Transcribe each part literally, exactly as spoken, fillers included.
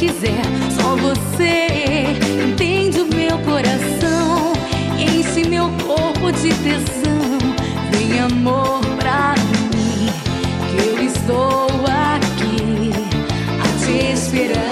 quiser. Só você entende o meu coração, enche meu corpo de tesão. Vem, amor, pra mim, que eu estou aqui a te esperar.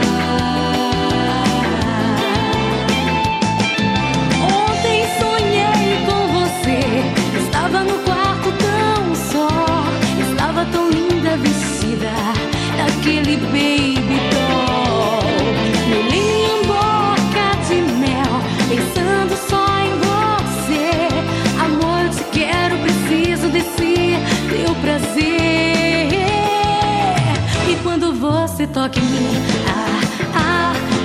Ontem sonhei com você, estava no quarto tão só, estava tão linda vestida daquele baby doll. Meu linho em boca de mel, pensando só em você. Amor, eu te quero, preciso desse teu prazer. E quando você toca em mim, ah, ah,